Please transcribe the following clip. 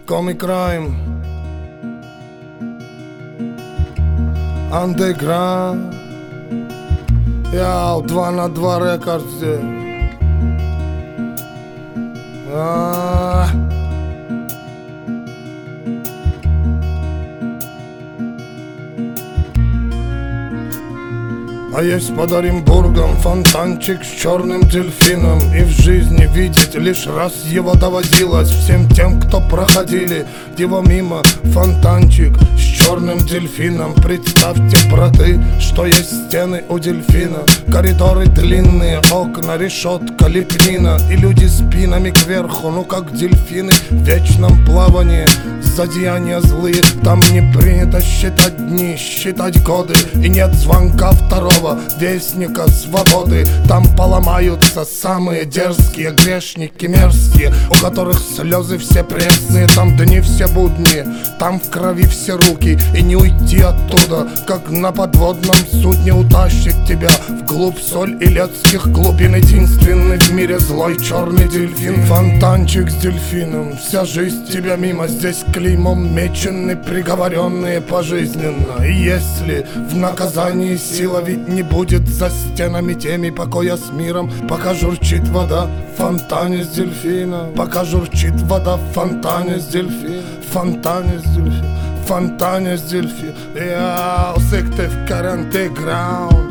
Comic Crime, Underground, Яу, 2 на 2 рекордс. А есть под Оренбургом фонтанчик с черным дельфином, и в жизни видеть лишь раз его доводилось всем тем, кто проходили его мимо. Фонтанчик с черным дельфином. Представьте, браты, что есть стены у дельфина, коридоры длинные, окна, решетка, лепнина, и люди спинами кверху, ну как дельфины в вечном плавании. Зодеяния злые, там не принято считать дни, считать годы, и нет звонка второго вестника свободы. Там поломаются самые дерзкие грешники мерзкие, у которых слезы все пресные. Там дни все будни, там в крови все руки, и не уйти оттуда, как на подводном судне утащит тебя вглубь соль и летских глубин. Единственный в мире злой черный дельфин. Фонтанчик с дельфином, вся жизнь тебя мимо. Здесь клеймом мечены приговоренные пожизненно. И если в наказании сила ведь не будет за стенами теми покоя с миром, пока журчит вода в фонтане с дельфином, пока журчит вода в фонтане с дельфином, в фонтане с дельфином, в фонтане с дельфином. Яу, сектив карантеграунд.